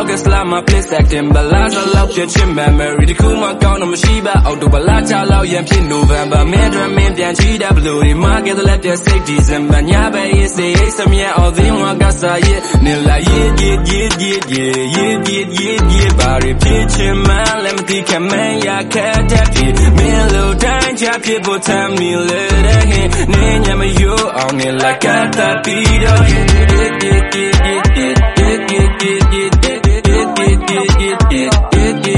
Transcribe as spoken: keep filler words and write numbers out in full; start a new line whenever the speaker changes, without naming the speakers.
August like my place acting balance I love your chin memory the cool my count on my shiba October la cha lao yan pin November man drum man pian chi da blue the market let their say December nya ba is say some yeah all the one got say yeah la yeah yeah yeah yeah yeah yeah yeah yeah body pitching man let me think man ya cat that me low down ja people tell me let it in nya me you on it like at that beat yeah yeah yeah yeah yeah yeah yeah yeah yeah yeah yeah yeah